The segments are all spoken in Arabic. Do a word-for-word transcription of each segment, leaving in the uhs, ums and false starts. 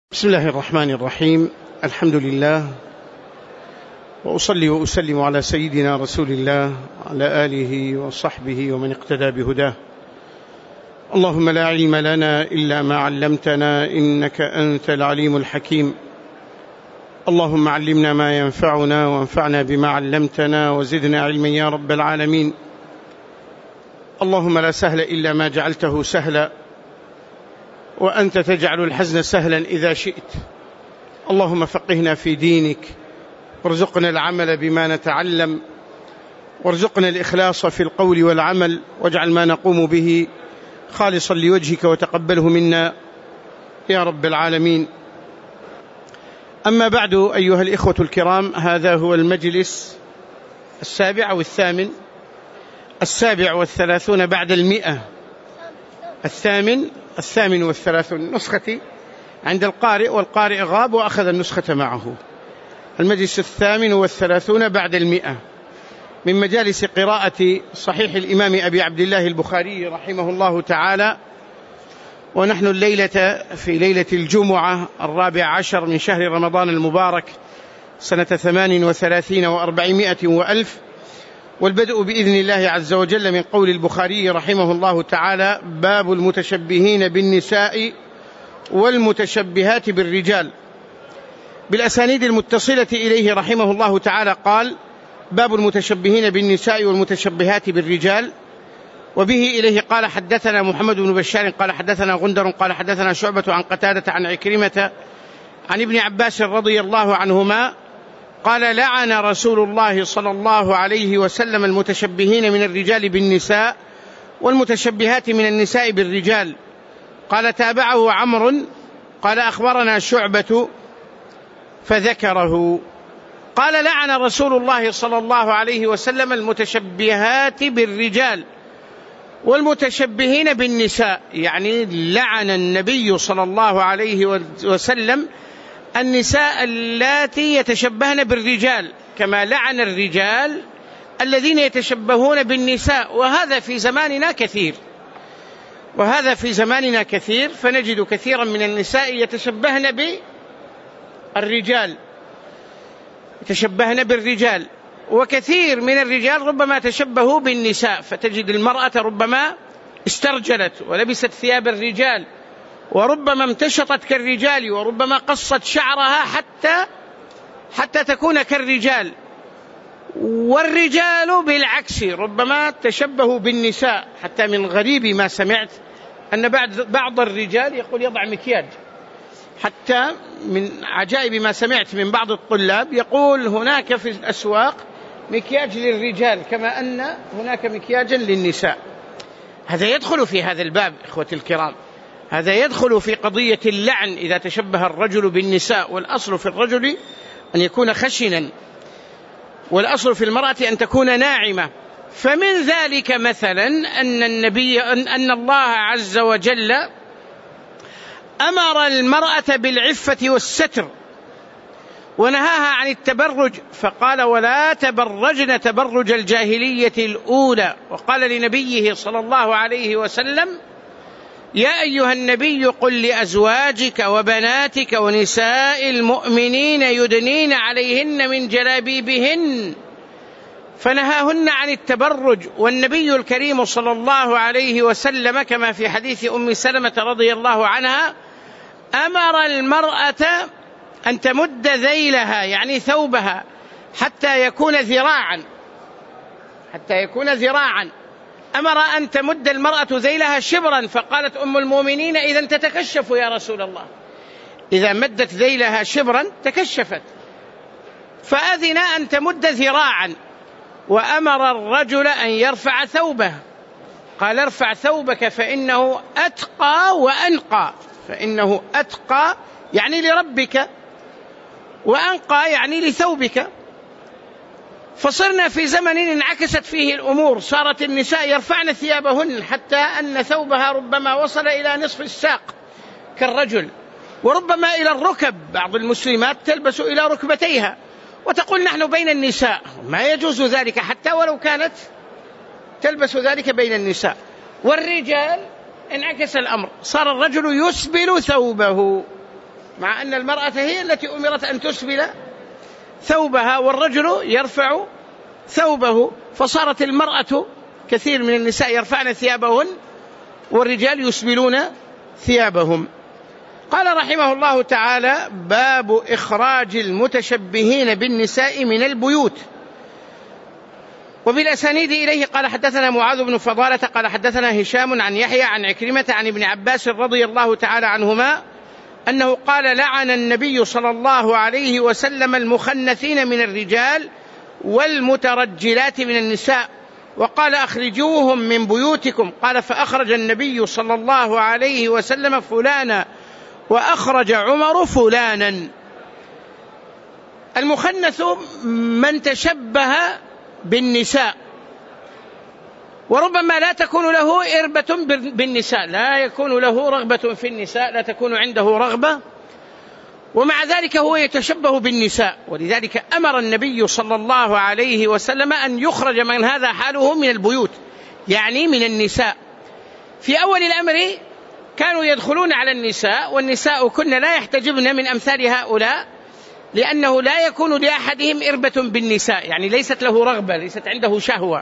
بسم الله الرحمن الرحيم. الحمد لله، وأصلي وأسلم على سيدنا رسول الله على آله وصحبه ومن اقتدى بهداه. اللهم لا علم لنا إلا ما علمتنا إنك أنت العليم الحكيم. اللهم علمنا ما ينفعنا وانفعنا بما علمتنا وزدنا علما يا رب العالمين. اللهم لا سهل إلا ما جعلته سهلا، وأنت تجعل الحزن سهلا إذا شئت. اللهم فقهنا في دينك، وارزقنا العمل بما نتعلم، وارزقنا الإخلاص في القول والعمل، واجعل ما نقوم به خالصا لوجهك وتقبله منا يا رب العالمين. أما بعد، أيها الإخوة الكرام، هذا هو المجلس السابع أو الثامن السابع والثلاثون بعد المئة الثامن الثامن والثلاثون نسختي عند القارئ، والقارئ غاب وأخذ النسخة معه. المجلس الثامن والثلاثون بعد المئة من مجالس قراءة صحيح الإمام أبي عبد الله البخاري رحمه الله تعالى، ونحن الليلة في ليلة الجمعة الرابع عشر من شهر رمضان المبارك سنة ثمان وثلاثين وأربعمائة وألف، والبدء بإذن الله عز وجل من قول البخاري رحمه الله تعالى: باب المتشبهين بالنساء والمتشبهات بالرجال. بالأسانيد المتصلة إليه رحمه الله تعالى قال: باب المتشبهين بالنساء والمتشبهات بالرجال. وبه إليه قال: حدثنا محمد بن بشار قال حدثنا غندر قال حدثنا شعبة عن قتادة عن عكرمة عن ابن عباس رضي الله عنهما قال: لعن رسول الله صلى الله عليه وسلم المتشبهين من الرجال بالنساء والمتشبهات من النساء بالرجال. قال: تابعه عمرو قال: أخبرنا شعبة فذكره. قال: لعن رسول الله صلى الله عليه وسلم المتشبهات بالرجال والمتشبهين بالنساء، يعني لعن النبي صلى الله عليه وسلم النساء اللاتي يتشبهن بالرجال، كما لعن الرجال الذين يتشبهون بالنساء. وهذا في زماننا كثير وهذا في زماننا كثير فنجد كثيرا من النساء يتشبهن بالرجال يتشبهن بالرجال وكثير من الرجال ربما تشبهوا بالنساء، فتجد المرأة ربما استرجلت ولبست ثياب الرجال، وربما امتشطت كالرجال، وربما قصت شعرها حتى حتى تكون كالرجال. والرجال بالعكس ربما تشبهوا بالنساء، حتى من غريب ما سمعت أن بعض بعض الرجال يقول يضع مكياج. حتى من عجائب ما سمعت من بعض الطلاب يقول هناك في الأسواق مكياج للرجال كما أن هناك مكياجا للنساء. هذا يدخل في هذا الباب إخوتي الكرام، هذا يدخل في قضية اللعن إذا تشبه الرجل بالنساء. والأصل في الرجل أن يكون خشنا، والأصل في المرأة أن تكون ناعمة. فمن ذلك مثلا أن النبي أن الله عز وجل أمر المرأة بالعفة والستر ونهاها عن التبرج، فقال: ولا تبرجن تبرج الجاهلية الأولى. وقال لنبيه صلى الله عليه وسلم: يا أيها النبي قل لأزواجك وبناتك ونساء المؤمنين يدنين عليهن من جلابيبهن، فنهاهن عن التبرج. والنبي الكريم صلى الله عليه وسلم كما في حديث أم سلمة رضي الله عنها أمر المرأة أن تمد ذيلها، يعني ثوبها، حتى يكون ذراعا حتى يكون ذراعا أمر أن تمد المرأة ذيلها شبرا. فقالت أم المؤمنين: إذن تتكشف يا رسول الله. إذا مدت ذيلها شبرا تكشفت، فأذن أن تمد ذراعا. وأمر الرجل أن يرفع ثوبه، قال: ارفع ثوبك فإنه أتقى وأنقى. فإنه أتقى يعني لربك، وأنقى يعني لثوبك. فصرنا في زمن انعكست فيه الأمور، صارت النساء يرفعن ثيابهن حتى أن ثوبها ربما وصل إلى نصف الساق كالرجل، وربما إلى الركب. بعض المسلمات تلبس إلى ركبتيها وتقول نحن بين النساء. ما يجوز ذلك حتى ولو كانت تلبس ذلك بين النساء. والرجال انعكس الأمر، صار الرجل يسبل ثوبه مع أن المرأة هي التي أمرت أن تسبل ثوبها والرجل يرفع ثوبه، فصارت المرأة كثير من النساء يرفعن ثيابهن والرجال يسبلون ثيابهم. قال رحمه الله تعالى: باب إخراج المتشبهين بالنساء من البيوت. وبالأسانيد إليه قال حدثنا معاذ بن فضالة قال حدثنا هشام عن يحيى عن عكرمة عن ابن عباس رضي الله تعالى عنهما أنه قال: لعن النبي صلى الله عليه وسلم المخنثين من الرجال والمترجلات من النساء، وقال: أخرجوهم من بيوتكم. قال: فأخرج النبي صلى الله عليه وسلم فلانا وأخرج عمر فلانا. المخنث من تشبه بالنساء، وربما لا تكون له إربة بالنساء، لا يكون له رغبة في النساء، لا تكون عنده رغبة، ومع ذلك هو يتشبه بالنساء. ولذلك أمر النبي صلى الله عليه وسلم أن يخرج من هذا حاله من البيوت، يعني من النساء. في أول الأمر كانوا يدخلون على النساء، والنساء كن لا يحتجبن من أمثال هؤلاء، لأنه لا يكون لأحدهم إربة بالنساء، يعني ليست له رغبة، ليست عنده شهوة.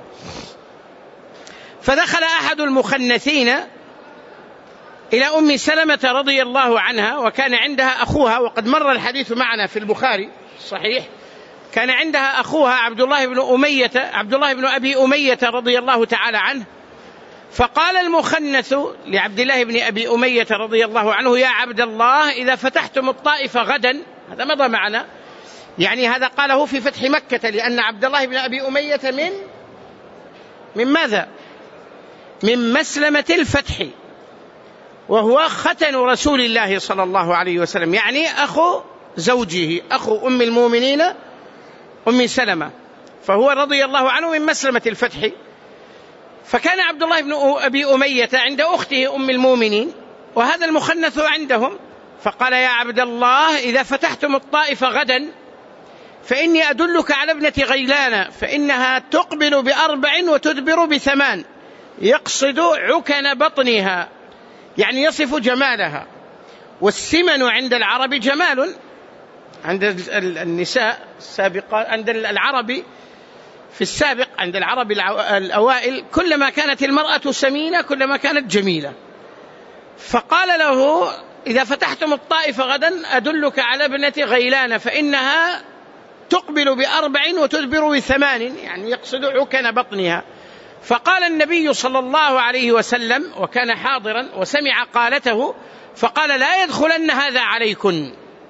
فدخل أحد المخنثين إلى أم سلمة رضي الله عنها، وكان عندها أخوها، وقد مر الحديث معنا في البخاري صحيح. كان عندها أخوها عبد الله بن أمية عبد الله بن أبي أمية رضي الله تعالى عنه. فقال المخنث لعبد الله بن أبي أمية رضي الله عنه: يا عبد الله، إذا فتحتم الطائف غدا، هذا مضى معنا، يعني هذا قاله في فتح مكة، لأن عبد الله بن أبي أمية من من ماذا؟ من مسلمة الفتح، وهو ختن رسول الله صلى الله عليه وسلم، يعني أخو زوجه، أخو أم المؤمنين أم سلمة، فهو رضي الله عنه من مسلمة الفتح. فكان عبد الله بن أبي أمية عند أخته أم المؤمنين، وهذا المخنث عندهم. فقال: يا عبد الله، إذا فتحتم الطائف غدا فإني أدلك على ابنة غيلان، فإنها تقبل بأربع وتدبر بثمان، يقصد عكن بطنها، يعني يصف جمالها. والسمن عند العرب جمال، عند النساء السابقة، عند العرب في السابق، عند العرب الأوائل، كلما كانت المرأة سمينة كلما كانت جميلة. فقال له: إذا فتحتم الطائف غدا أدلك على ابنة غيلان، فإنها تقبل بأربع وتدبر بثمان، يعني يقصد عكن بطنها. فقال النبي صلى الله عليه وسلم، وكان حاضرا وسمع قالته، فقال: لا يدخلن هذا عليكن.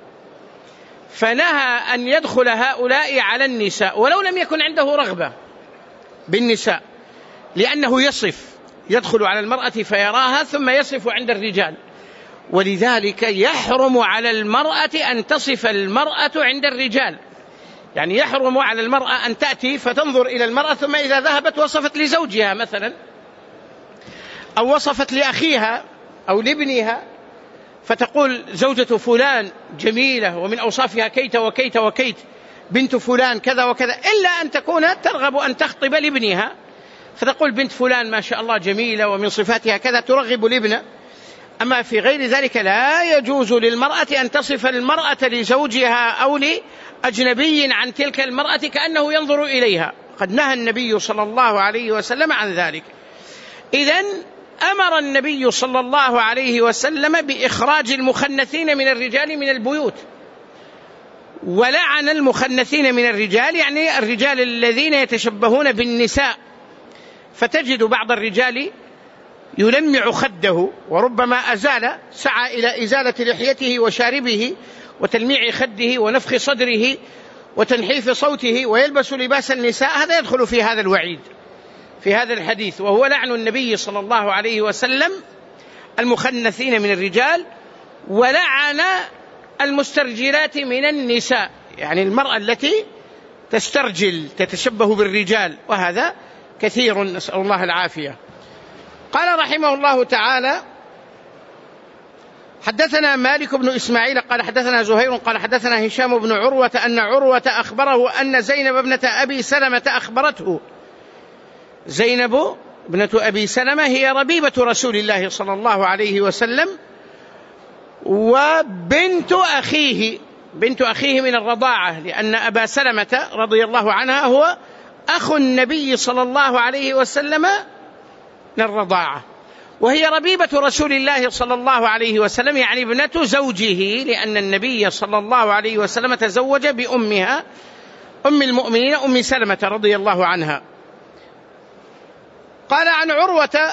فنهى أن يدخل هؤلاء على النساء ولو لم يكن عنده رغبة بالنساء، لأنه يصف، يدخل على المرأة فيراها ثم يصف عند الرجال. ولذلك يحرم على المرأة أن تصف المرأة عند الرجال، يعني يحرم على المرأة أن تأتي فتنظر إلى المرأة ثم إذا ذهبت وصفت لزوجها مثلا، أو وصفت لأخيها أو لابنها، فتقول: زوجة فلان جميلة ومن أوصافها كيت وكيت وكيت، بنت فلان كذا وكذا، إلا أن تكون ترغب أن تخطب لابنها، فتقول: بنت فلان ما شاء الله جميلة ومن صفاتها كذا، ترغب لابنه. أما في غير ذلك لا يجوز للمرأة أن تصف المرأة لزوجها أو لأجنبي عن تلك المرأة كأنه ينظر إليها، قد نهى النبي صلى الله عليه وسلم عن ذلك. إذن أمر النبي صلى الله عليه وسلم بإخراج المخنثين من الرجال من البيوت، ولعن المخنثين من الرجال، يعني الرجال الذين يتشبهون بالنساء. فتجد بعض الرجال يلمع خده، وربما أزال، سعى إلى إزالة لحيته وشاربه وتلميع خده ونفخ صدره وتنحيف صوته ويلبس لباس النساء، هذا يدخل في هذا الوعيد في هذا الحديث، وهو لعن النبي صلى الله عليه وسلم المخنثين من الرجال، ولعن المسترجلات من النساء، يعني المرأة التي تسترجل تتشبه بالرجال، وهذا كثير، نسأل الله العافية. قال رحمه الله تعالى: حدثنا مالك بن إسماعيل قال حدثنا زهير قال حدثنا هشام بن عروة أن عروة أخبره أن زينب ابنة أبي سلمة أخبرته. زينب ابنة أبي سلمة هي ربيبة رسول الله صلى الله عليه وسلم، وبنت أخيه، بنت أخيه من الرضاعة، لأن أبا سلمة رضي الله عنها هو أخو النبي صلى الله عليه وسلم من الرضاعة، وهي ربيبة رسول الله صلى الله عليه وسلم، يعني ابنة زوجه، لأن النبي صلى الله عليه وسلم تزوج بأمها أم المؤمنين أم سلمة رضي الله عنها. قال عن عروة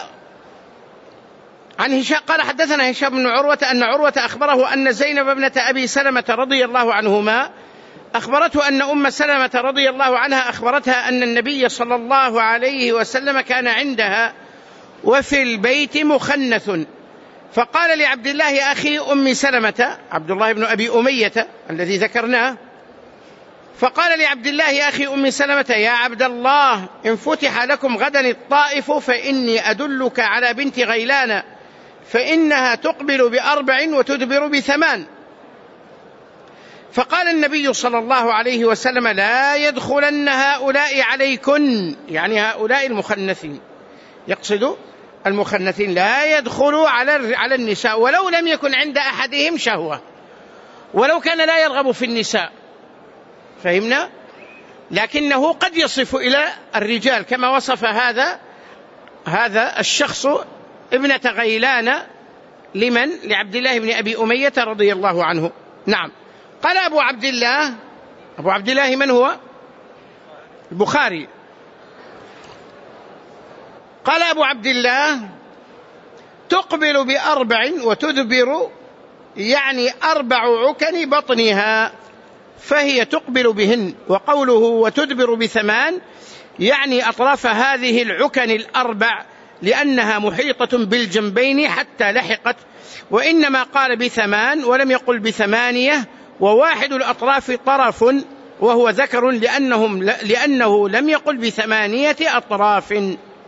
عن هشام قال حدثنا هشام بن عروة أن عروة أخبره أن زينب ابنة أبي سلمة رضي الله عنهما أخبرته أن أم سلمة رضي الله عنها أخبرتها أن النبي صلى الله عليه وسلم كان عندها وفي البيت مخنث، فقال لعبد الله أخي أم سلمة، عبد الله بن أبي أمية الذي ذكرناه، فقال لعبد الله أخي أم سلمة: يا عبد الله، إن فتح لكم غدا الطائف فإني أدلك على بنت غيلان، فإنها تقبل بأربع وتدبر بثمان. فقال النبي صلى الله عليه وسلم: لا يدخلن هؤلاء عليكن، يعني هؤلاء المخنثين، يقصد المخنثين، لا يدخلوا على على النساء ولو لم يكن عند أحدهم شهوة، ولو كان لا يرغب في النساء، فهمنا؟ لكنه قد يصف إلى الرجال كما وصف هذا هذا الشخص ابنة غيلان لمن؟ لعبد الله بن أبي أمية رضي الله عنه. نعم. قال أبو عبد الله، أبو عبد الله من هو؟ البخاري. قال أبو عبد الله: تقبل بأربع وتدبر، يعني أربع عكن بطنها، فهي تقبل بهن. وقوله وتدبر بثمان يعني أطراف هذه العكن الأربع، لأنها محيطة بالجنبين حتى لحقت، وإنما قال بثمان ولم يقل بثمانية، وواحد الأطراف طرف وهو ذكر، لأنهم لأنه لم يقل بثمانية أطراف.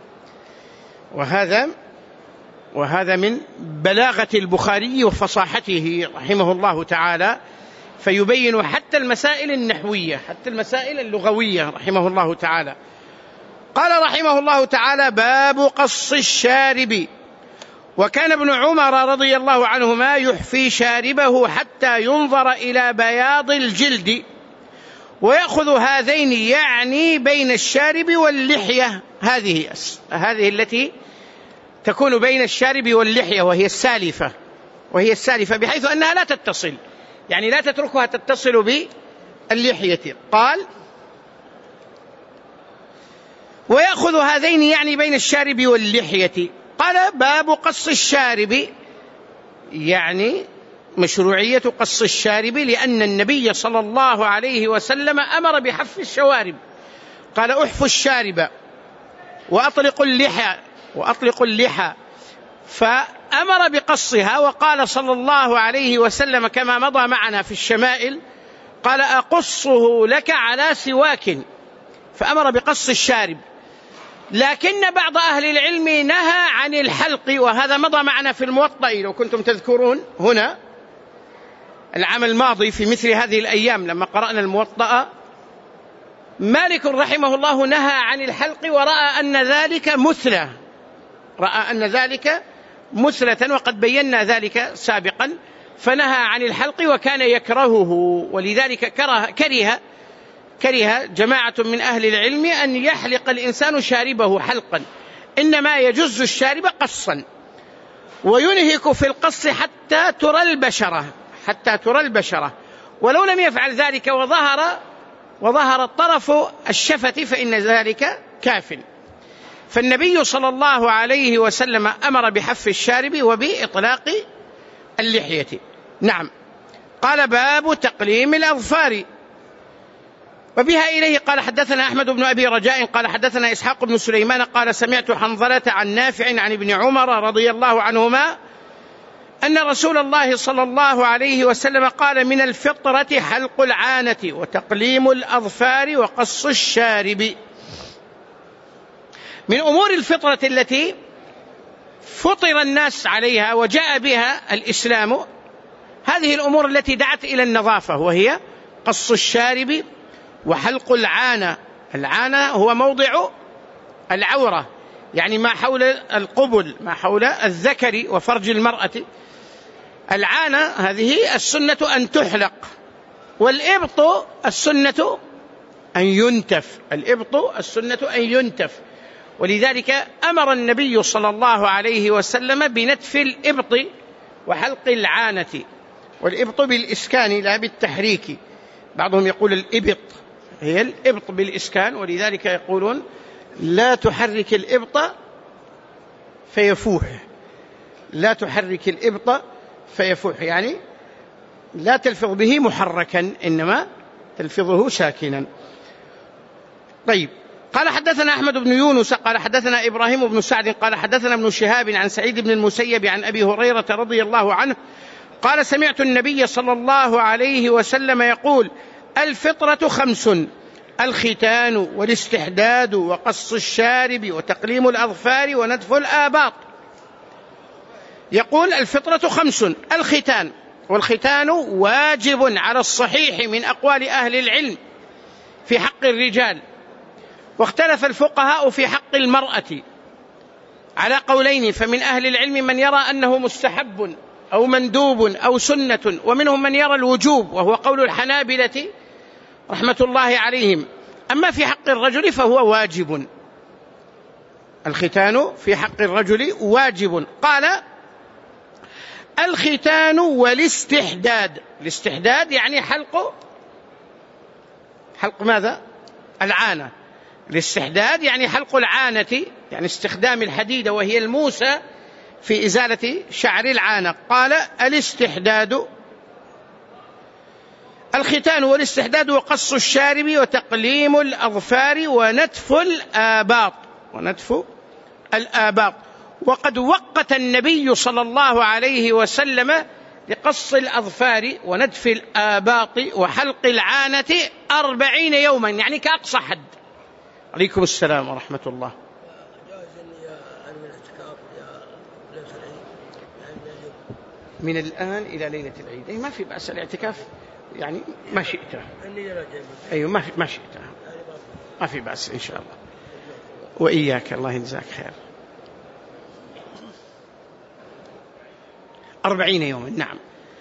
وهذا وهذا من بلاغة البخاري وفصاحته رحمه الله تعالى، فيبين حتى المسائل النحوية، حتى المسائل اللغوية رحمه الله تعالى. قال رحمه الله تعالى: باب قص الشارب. وكان ابن عمر رضي الله عنهما يحفي شاربه حتى ينظر إلى بياض الجلد، ويأخذ هذين يعني بين الشارب واللحية، هذه هذه التي تكون بين الشارب واللحية، وهي السالفة وهي السالفة بحيث أنها لا تتصل، يعني لا تتركها تتصل باللحية. قال: ويأخذ هذين يعني بين الشارب واللحية. قال: باب قص الشارب، يعني مشروعية قص الشارب، لأن النبي صلى الله عليه وسلم أمر بحف الشوارب، قال: أحفوا الشارب وأطلقوا اللحى وأطلقوا اللحى، فأمر بقصها. وقال صلى الله عليه وسلم كما مضى معنا في الشمائل، قال: أقصه لك على سواك، فأمر بقص الشارب. لكن بعض أهل العلم نهى عن الحلق، وهذا مضى معنا في الموطأ لو كنتم تذكرون هنا العام الماضي في مثل هذه الأيام لما قرأنا الموطأ. مالك رحمه الله نهى عن الحلق، ورأى أن ذلك مثلة، رأى أن ذلك مثلة، وقد بينا ذلك سابقا، فنهى عن الحلق وكان يكرهه. ولذلك كره, كره, كره جماعة من أهل العلم أن يحلق الإنسان شاربه حلقا، إنما يجز الشارب قصا، وينهك في القص حتى ترى البشرة حتى ترى البشرة ولو لم يفعل ذلك وظهر وظهر الطرف الشفة فإن ذلك كاف. فالنبي صلى الله عليه وسلم أمر بحف الشارب وبإطلاق اللحية. نعم. قال: باب تقليم الأظفار. وبها إليه قال: حدثنا أحمد بن أبي رجاء قال حدثنا إسحاق بن سليمان قال: سمعت حنظلة عن نافع عن ابن عمر رضي الله عنهما أن رسول الله صلى الله عليه وسلم قال: من الفطرة حلق العانة وتقليم الأظفار وقص الشارب. من أمور الفطرة التي فطر الناس عليها وجاء بها الإسلام هذه الأمور التي دعت إلى النظافة، وهي قص الشارب وحلق العانة. العانة هو موضع العورة، يعني ما حول القبل، ما حول الذكر وفرج المرأة، العانة هذه السنة أن تحلق، والإبط السنة أن ينتف، الإبط السنة أن ينتف. ولذلك أمر النبي صلى الله عليه وسلم بنتف الإبط وحلق العانة، والإبط بالإسكان لا بالتحريك. بعضهم يقول الإبط، هي الإبط بالإسكان، ولذلك يقولون لا تحرك الإبط فيفوح، لا تحرك الإبط فيفوح، يعني لا تلفظ به محركا إنما تلفظه ساكنا. طيب، قال حدثنا أحمد بن يونس قال حدثنا إبراهيم بن سعد قال حدثنا ابن شهاب عن سعيد بن المسيب عن أبي هريرة رضي الله عنه قال سمعت النبي صلى الله عليه وسلم يقول: الفطرة خمس: الختان والاستحداد وقص الشارب وتقليم الأظفار ونتف الآباط. يقول الفطرة خمس: الختان، والختان واجب على الصحيح من أقوال أهل العلم في حق الرجال، واختلف الفقهاء في حق المرأة على قولين، فمن أهل العلم من يرى أنه مستحب أو مندوب أو سنة، ومنهم من يرى الوجوب وهو قول الحنابلة رحمة الله عليهم. أما في حق الرجل فهو واجب، الختان في حق الرجل واجب. قال: الختان والاستحداد، الاستحداد يعني حلق حلق ماذا؟ العانة. الاستحداد يعني حلق العانة، يعني استخدام الحديدة وهي الموسى في إزالة شعر العانة. قال: الاستحداد الختان والاستحداد وقص الشارب وتقليم الأظفار ونتف الآباط ونتف الآباط. وقد وقت النبي صلى الله عليه وسلم لقص الأظفار ونتف الآباط وحلق العانة أربعين يوما، يعني كأقصى حد. عليكم السلام ورحمة الله. من الآن إلى ليلة العيد، أي ما في بأس الاعتكاف، يعني ما شئت. أيوة ما في ما شئت، ما في بأس إن شاء الله. وإياك، الله يجزاك خير. أربعين يوما، نعم.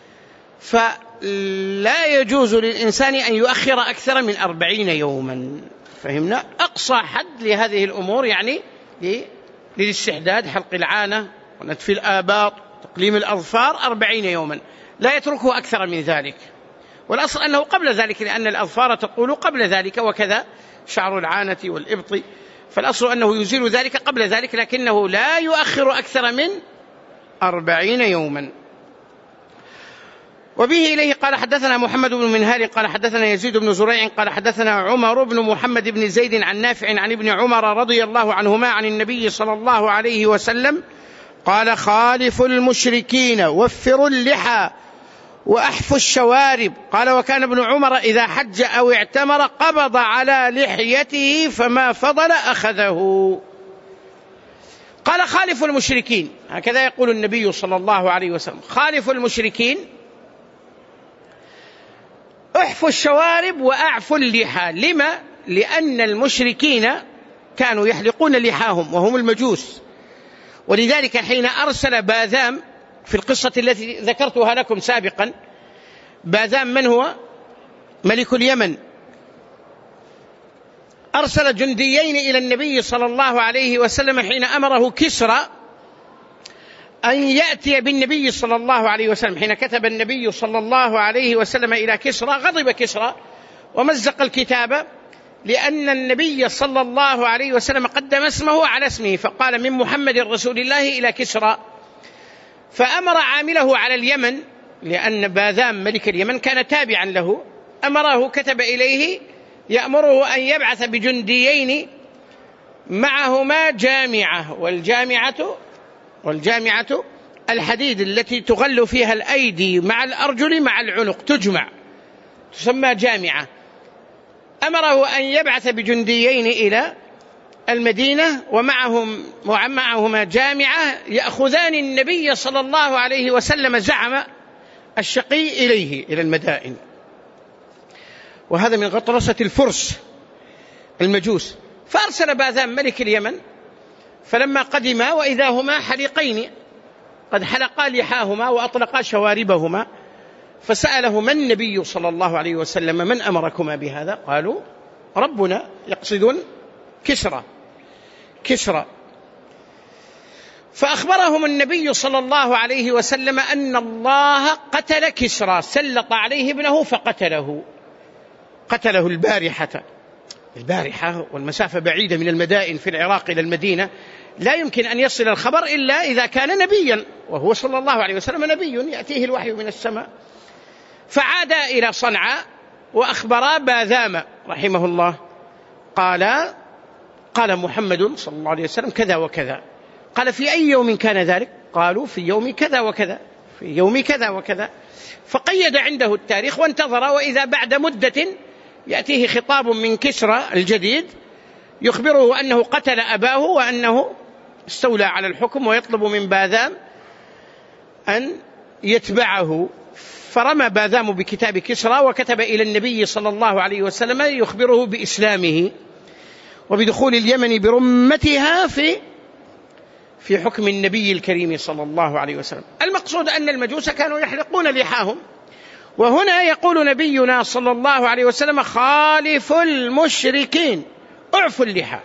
فلا يجوز للإنسان أن يؤخر أكثر من أربعين يوما، فهمنا؟ أقصى حد لهذه الأمور يعني للاستحداد، حلق العانة ونتف الآباط تقليم الأظفار، أربعين يوما، لا يتركه أكثر من ذلك. والأصل أنه قبل ذلك، لأن الأظفار تقول قبل ذلك، وكذا شعر العانة والإبط، فالأصل أنه يزيل ذلك قبل ذلك، لكنه لا يؤخر أكثر من أربعين يوما. وبه إليه قال حدثنا محمد بن منهال قال حدثنا يزيد بن زريع قال حدثنا عمر بن محمد بن زيد عن نافع عن ابن عمر رضي الله عنهما عن النبي صلى الله عليه وسلم قال: خالفوا المشركين، وفروا اللحى، وأحفوا الشوارب. قال: وكان ابن عمر إذا حج أو اعتمر قبض على لحيته فما فضل أخذه. قال: خالفوا المشركين، هكذا يقول النبي صلى الله عليه وسلم: خالفوا المشركين، احفوا الشوارب وأعفوا اللحى. لما؟ لأن المشركين كانوا يحلقون لحاهم وهم المجوس، ولذلك حين أرسل باذام في القصة التي ذكرتها لكم سابقا، باذام من هو؟ ملك اليمن، أرسل جنديين إلى النبي صلى الله عليه وسلم حين أمره كسرى أن يأتي بالنبي صلى الله عليه وسلم. حين كتب النبي صلى الله عليه وسلم إلى كسرى غضب كسرى ومزق الكتاب، لأن النبي صلى الله عليه وسلم قدم اسمه على اسمه، فقال: من محمد رسول الله إلى كسرى. فأمر عامله على اليمن، لأن باذام ملك اليمن كان تابعا له، أمره كتب إليه يأمره أن يبعث بجنديين معهما جامعة، والجامعة والجامعة الحديد التي تغل فيها الأيدي مع الأرجل مع العنق، تجمع تسمى جامعة. أمره أن يبعث بجنديين إلى المدينة ومعهم ومعهما جامعة يأخذان النبي صلى الله عليه وسلم زعم الشقي إليه إلى المدائن. وهذا من غطرسة الفرس المجوس. فأرسل باذام ملك اليمن، فلما قدما وإذا هما حليقين قد حلقا لحاهما وأطلقا شواربهما، فسأله من النبي صلى الله عليه وسلم من أمركما بهذا؟ قالوا ربنا، يقصدون كسرى كسرى فأخبرهم النبي صلى الله عليه وسلم أن الله قتل كسرى، سلط عليه ابنه فقتله، قتله البارحة. البارحة والمسافة بعيدة من المدائن في العراق إلى المدينة، لا يمكن أن يصل الخبر إلا إذا كان نبيا، وهو صلى الله عليه وسلم نبي يأتيه الوحي من السماء. فعاد إلى صنعاء وأخبر باذام رحمه الله، قال قال محمد صلى الله عليه وسلم كذا وكذا. قال في أي يوم كان ذلك؟ قالوا في يوم كذا وكذا، في يوم كذا وكذا. فقيد عنده التاريخ وانتظر، وإذا بعد مدة يأتيه خطاب من كسرى الجديد يخبره أنه قتل أباه وأنه استولى على الحكم، ويطلب من باذام أن يتبعه. فرمى باذام بكتاب كسرى وكتب إلى النبي صلى الله عليه وسلم يخبره بإسلامه وبدخول اليمن برمتها في في حكم النبي الكريم صلى الله عليه وسلم. المقصود أن المجوس كانوا يحلقون لحاهم، وهنا يقول نبينا صلى الله عليه وسلم خالفوا المشركين اعفوا اللحى.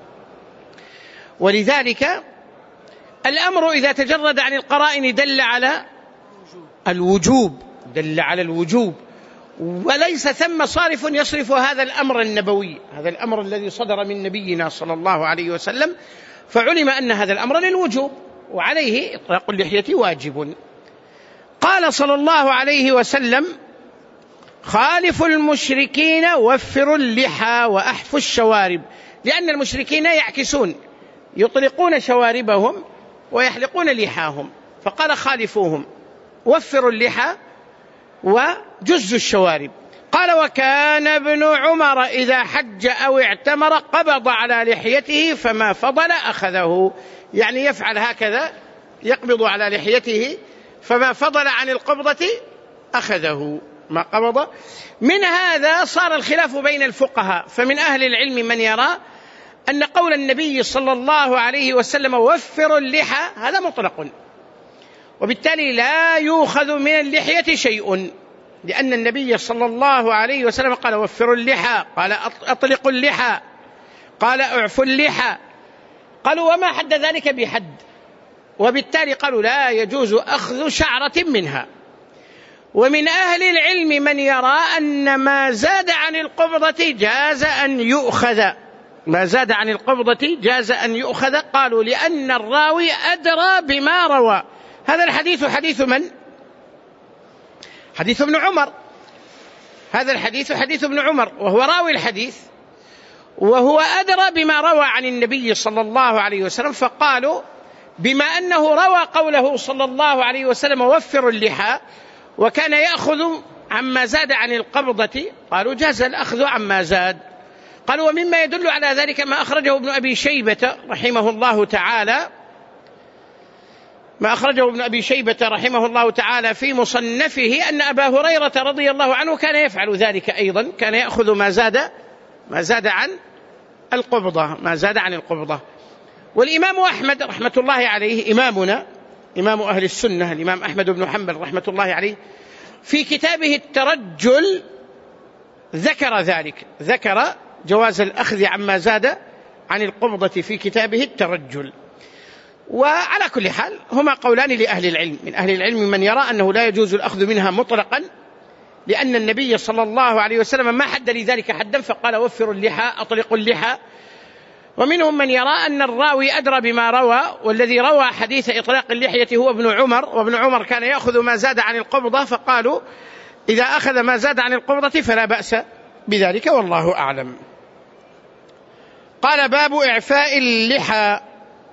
ولذلك الأمر إذا تجرد عن القرائن دل على الوجوب، دل على الوجوب، وليس ثم صارف يصرف هذا الأمر النبوي، هذا الأمر الذي صدر من نبينا صلى الله عليه وسلم، فعلم أن هذا الأمر للوجوب، وعليه إطلاق اللحية واجب. قال صلى الله عليه وسلم خالفوا المشركين وفروا اللحى وأحفوا الشوارب، لأن المشركين يعكسون، يطلقون شواربهم ويحلقون لحاهم، فقال خالفوهم وفروا اللحى وجزوا الشوارب. قال وكان ابن عمر إذا حج أو اعتمر قبض على لحيته فما فضل أخذه، يعني يفعل هكذا، يقبض على لحيته فما فضل عن القبضة أخذه، ما قبض. من هذا صار الخلاف بين الفقهاء، فمن أهل العلم من يرى أن قول النبي صلى الله عليه وسلم وفروا اللحى هذا مطلق، وبالتالي لا يؤخذ من اللحية شيء، لأن النبي صلى الله عليه وسلم قال وفروا اللحى، قال أطلقوا اللحى، قال اعفوا اللحى. قالوا وما حد ذلك بحد، وبالتالي قالوا لا يجوز أخذ شعرة منها. ومن أهل العلم من يرى أن ما زاد عن القبضة جاز أن يؤخذ، ما زاد عن القبضة جاز أن يؤخذ. قالوا لأن الراوي أدرى بما روى. هذا الحديث حديث من؟ حديث ابن عمر، هذا الحديث حديث ابن عمر، وهو راوي الحديث، وهو أدرى بما روى عن النبي صلى الله عليه وسلم. فقالوا بما أنه روى قوله صلى الله عليه وسلم وفروا اللحى وكان يأخذ عما زاد عن القبضة، قالوا جاز الأخذ عما زاد. قالوا ومما يدل على ذلك ما أخرجه ابن أبي شيبة رحمه الله تعالى، ما أخرجه ابن أبي شيبة رحمه الله تعالى في مصنفه أن أبا هريرة رضي الله عنه كان يفعل ذلك أيضا، كان يأخذ ما زاد ما زاد عن القبضة، ما زاد عن القبضة. والإمام أحمد رحمة الله عليه، إمامنا إمام أهل السنة الإمام أحمد بن حنبل رحمة الله عليه، في كتابه الترجل ذكر ذلك، ذكر جواز الأخذ عما زاد عن القبضة في كتابه الترجل. وعلى كل حال هما قولان لأهل العلم، من أهل العلم من يرى أنه لا يجوز الأخذ منها مطلقا، لأن النبي صلى الله عليه وسلم ما حد لذلك حدا فقال وفروا اللحى أطلقوا اللحى. ومنهم من يرى أن الراوي أدرى بما روى، والذي روى حديث إطلاق اللحية هو ابن عمر، وابن عمر كان يأخذ ما زاد عن القبضة، فقالوا إذا أخذ ما زاد عن القبضة فلا بأس بذلك، والله أعلم. قال باب إعفاء اللحى.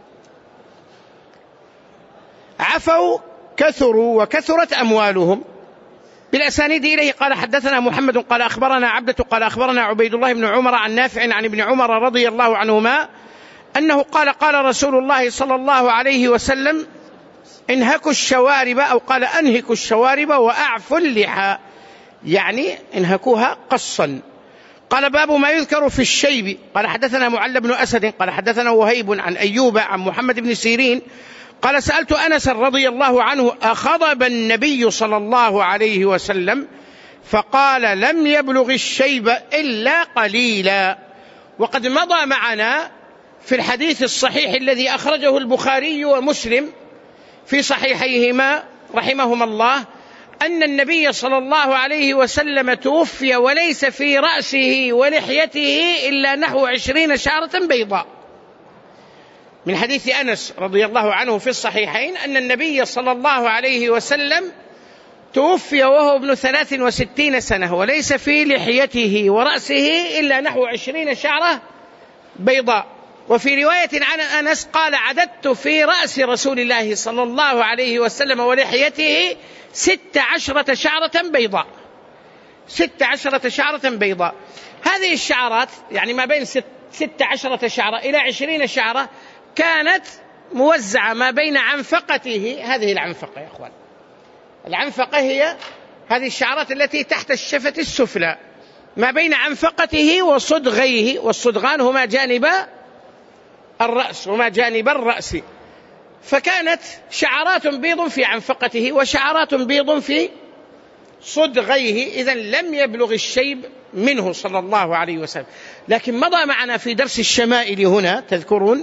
عفوا كثروا وكثرت أموالهم، بالأسانيد إليه. قال حدثنا محمد قال أخبرنا عبدة قال أخبرنا عبيد الله بن عمر عن نافع عن ابن عمر رضي الله عنهما أنه قال قال رسول الله صلى الله عليه وسلم انهكوا الشوارب، أو قال أنهكوا الشوارب وأعفوا اللحى، يعني انهكوها قصا. قال باب ما يذكر في الشيب. قال حدثنا معل بن أسد قال حدثنا وهيب عن أيوب عن محمد بن سيرين قال سألت أنس رضي الله عنه أخضب النبي صلى الله عليه وسلم؟ فقال لم يبلغ الشيب إلا قليلا. وقد مضى معنا في الحديث الصحيح الذي أخرجه البخاري ومسلم في صحيحيهما رحمهما الله أن النبي صلى الله عليه وسلم توفي وليس في رأسه ولحيته إلا نحو عشرين شعرة بيضاء، من حديث أنس رضي الله عنه في الصحيحين أن النبي صلى الله عليه وسلم توفي وهو ابن ثلاث وستين سنة وليس في لحيته ورأسه إلا نحو عشرين شعرة بيضاء. وفي رواية عن أنس قال عددت في رأس رسول الله صلى الله عليه وسلم ولحيته ست عشرة شعرة بيضاء، ست عشرة شعرة بيضاء. هذه الشعرات يعني ما بين ست, ست عشرة شعرة إلى عشرين شعرة كانت موزعة ما بين عنفقته، هذه العنفقة يا أخوان، العنفقة هي هذه الشعرات التي تحت الشفة السفلى، ما بين عنفقته وصدغيه، والصدغان هما جانب الرأس وما جانب الرأس، فكانت شعرات بيض في عنفقته وشعرات بيض في صدغيه، إذن لم يبلغ الشيب منه صلى الله عليه وسلم. لكن مضى معنا في درس الشمائل هنا تذكرون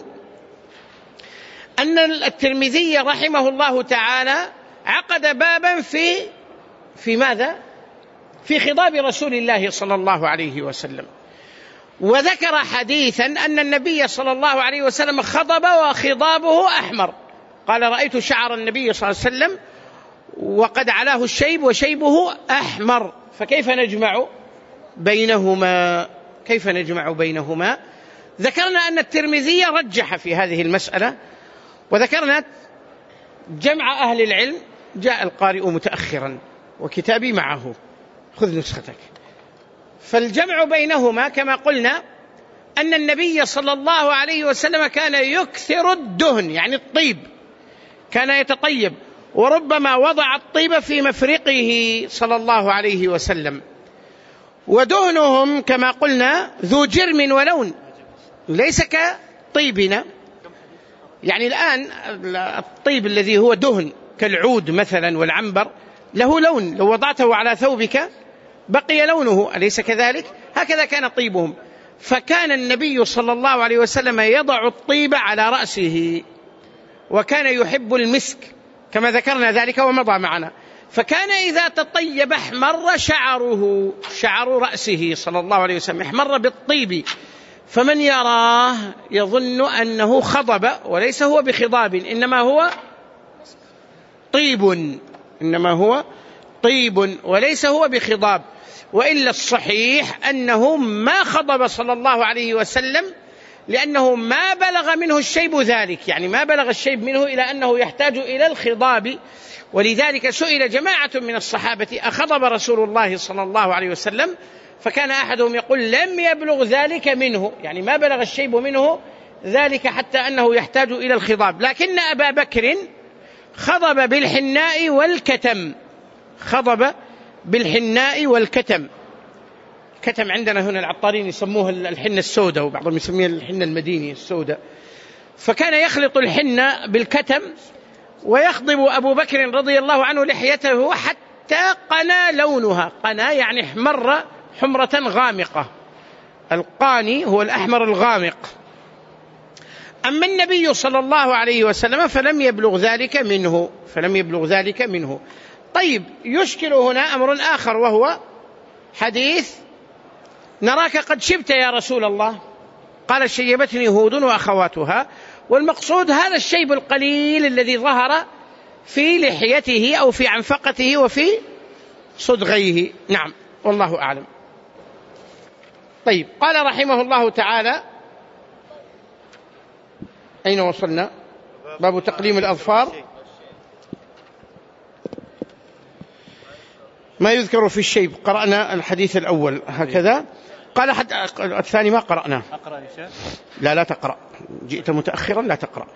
أن الترمذي رحمه الله تعالى عقد بابا في في ماذا؟ في خضاب رسول الله صلى الله عليه وسلم، وذكر حديثا أن النبي صلى الله عليه وسلم خضب وخضابه أحمر، قال رأيت شعر النبي صلى الله عليه وسلم وقد علاه الشيب وشيبه أحمر، فكيف نجمع بينهما؟ كيف نجمع بينهما؟ ذكرنا أن الترمذي رجح في هذه المسألة، وذكرنا جمع أهل العلم. جاء القارئ متأخرا وكتابي معه، خذ نسختك. فالجمع بينهما كما قلنا أن النبي صلى الله عليه وسلم كان يكثر الدهن، يعني الطيب، كان يتطيب، وربما وضع الطيب في مفرقه صلى الله عليه وسلم. ودهنهم كما قلنا ذو جرم ولون، ليس كطيبنا. يعني الآن الطيب الذي هو دهن كالعود مثلا والعنبر له لون، لو وضعته على ثوبك بقي لونه، أليس كذلك؟ هكذا كان طيبهم. فكان النبي صلى الله عليه وسلم يضع الطيب على رأسه، وكان يحب المسك كما ذكرنا ذلك ومضى معنا. فكان إذا تطيب احمر شعره، شعر رأسه صلى الله عليه وسلم احمر بالطيب، فمن يراه يظن أنه خضب، وليس هو بخضاب، إنما هو طيب، إنما هو طيب وليس هو بخضاب. وإلا الصحيح أنه ما خضب صلى الله عليه وسلم، لأنه ما بلغ منه الشيب ذلك، يعني ما بلغ الشيب منه إلى أنه يحتاج إلى الخضاب. ولذلك سئل جماعة من الصحابة أخضب رسول الله صلى الله عليه وسلم؟ فكان أحدهم يقول لم يبلغ ذلك منه، يعني ما بلغ الشيب منه ذلك حتى أنه يحتاج إلى الخضاب. لكن أبا بكر خضب بالحناء والكتم، خضب بالحناء والكتم. كتم عندنا هنا العطارين يسموه الحنة السوداء، وبعضهم يسميها الحنة المديني السوداء. فكان يخلط الحنة بالكتم ويخضب أبو بكر رضي الله عنه لحيته حتى قنا لونها، قنا يعني احمر حمرة غامقة، القاني هو الأحمر الغامق. أما النبي صلى الله عليه وسلم فلم يبلغ ذلك منه، فلم يبلغ ذلك منه. طيب، يشكل هنا أمر آخر، وهو حديث نراك قد شبت يا رسول الله، قال شيبتني هود وأخواتها، والمقصود هذا الشيب القليل الذي ظهر في لحيته أو في عنفقته وفي صدغيه. نعم، والله أعلم. طيب، قال رحمه الله تعالى: أين وصلنا؟ باب تقليم الأظفار. ما يذكر في الشيب، قرأنا الحديث الأول هكذا. قال حد الثاني ما قرأناه. أقرأ يا شيخ؟ لا لا تقرأ، جئت متأخرا لا تقرأ.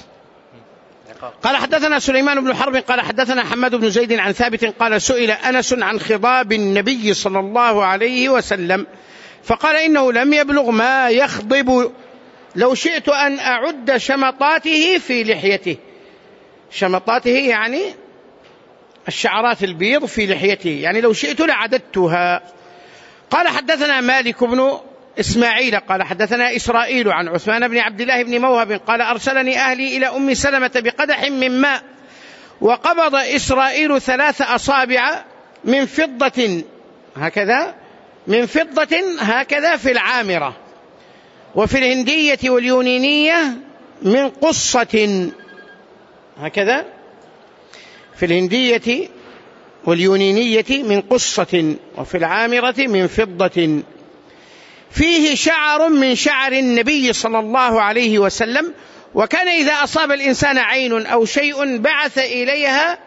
قال حدثنا سليمان بن حرب قال حدثنا حماد بن زيد عن ثابت قال سئل أنس عن خضاب النبي صلى الله عليه وسلم فقال إنه لم يبلغ ما يخضب، لو شئت أن أعد شمطاته في لحيته. شمطاته يعني الشعرات البيض في لحيته، يعني لو شئت لعددتها. قال حدثنا مالك بن إسماعيل قال حدثنا إسرائيل عن عثمان بن عبد الله بن موهب قال أرسلني أهلي إلى أم سلمة بقدح من ماء، وقبض إسرائيل ثلاث أصابع من فضة هكذا من فضة هكذا في العامرة، وفي الهندية واليونانية من قصة هكذا، في الهندية واليونانية من قصة، وفي العامرة من فضة، فيه شعر من شعر النبي صلى الله عليه وسلم، وكان إذا أصاب الإنسان عين أو شيء بعث إليها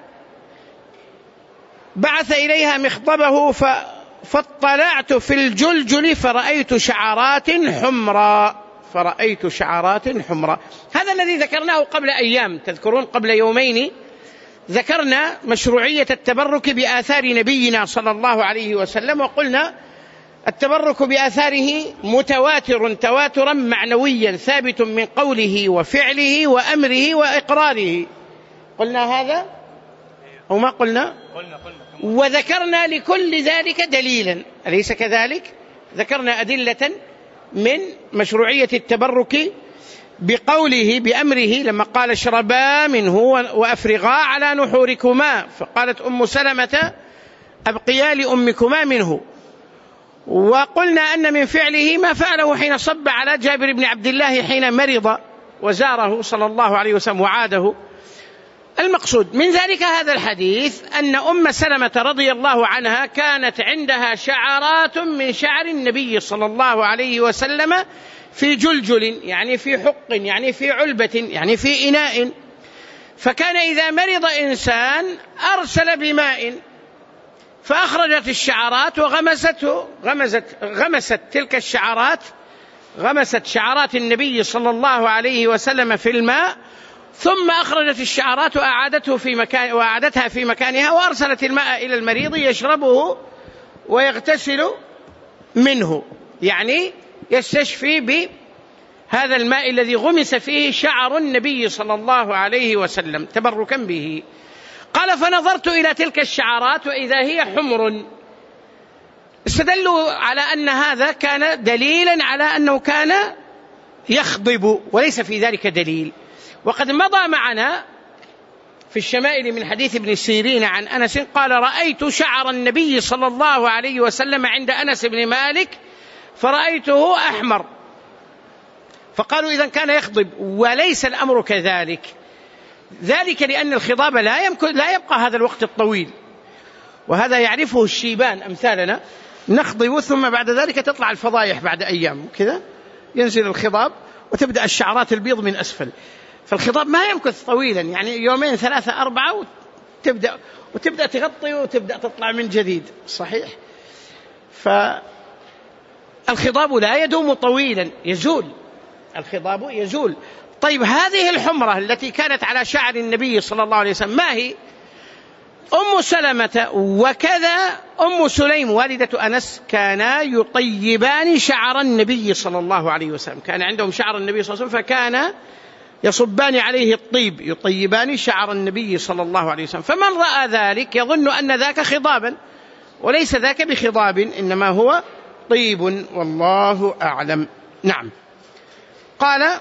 بعث إليها مخضبه فاطلعت في الجلجل فرأيت شعرات حمراء فرأيت شعرات حمراء. هذا الذي ذكرناه قبل أيام، تذكرون قبل يومين ذكرنا مشروعية التبرك بآثار نبينا صلى الله عليه وسلم، وقلنا التبرك بآثاره متواتر تواترا معنويا ثابت من قوله وفعله وأمره وإقراره. قلنا هذا أو ما قلنا؟ قلنا قلنا. وذكرنا لكل ذلك دليلا، أليس كذلك؟ ذكرنا أدلة من مشروعية التبرك بقوله بأمره، لما قال اشربا منه وأفرغا على نحوركما، فقالت أم سلمة أبقيا لأمكما منه. وقلنا أن من فعله ما فعله حين صب على جابر بن عبد الله حين مرض وزاره صلى الله عليه وسلم وعاده. المقصود من ذلك هذا الحديث أن أم سلمة رضي الله عنها كانت عندها شعرات من شعر النبي صلى الله عليه وسلم في جلجل، يعني في حق، يعني في علبة، يعني في إناء، فكان إذا مرض إنسان أرسل بماء فأخرجت الشعرات وغمسته غمست, غمست تلك الشعرات غمست شعرات النبي صلى الله عليه وسلم في الماء، ثم أخرجت الشعرات وأعادته في مكان وأعادتها في مكانها، وأرسلت الماء إلى المريض يشربه ويغتسل منه، يعني يستشفي بهذا الماء الذي غمس فيه شعر النبي صلى الله عليه وسلم تبركا به. قال فنظرت إلى تلك الشعرات وإذا هي حمر. استدلوا على أن هذا كان دليلا على أنه كان يخضب، وليس في ذلك دليل. وقد مضى معنا في الشمائل من حديث ابن سيرين عن أنس قال رأيت شعر النبي صلى الله عليه وسلم عند أنس بن مالك فرأيته أحمر، فقالوا إذن كان يخضب، وليس الأمر كذلك، ذلك لأن الخضاب لا يمكن لا يبقى هذا الوقت الطويل، وهذا يعرفه الشيبان أمثالنا، نخضب ثم بعد ذلك تطلع الفضايح بعد أيام كذا، ينزل الخضاب وتبدأ الشعرات البيض من أسفل، فالخضاب ما يمكث طويلا، يعني يومين ثلاثة أربعة وتبدأ وتبدأ تغطي وتبدأ تطلع من جديد. صحيح، فالخضاب لا يدوم طويلا، يزول الخضاب يزول. طيب هذه الحمرة التي كانت على شعر النبي صلى الله عليه وسلم ما هي؟ أم سلمة وكذا أم سليم والدة أنس كانا يطيبان شعر النبي صلى الله عليه وسلم، كان عندهم شعر النبي صلى الله عليه وسلم فكان يصبان عليه الطيب، يطيبان شعر النبي صلى الله عليه وسلم. فمن رأى ذلك يظن أن ذاك خضابا، وليس ذاك بخضاب، إنما هو طيب، والله أعلم. نعم. قال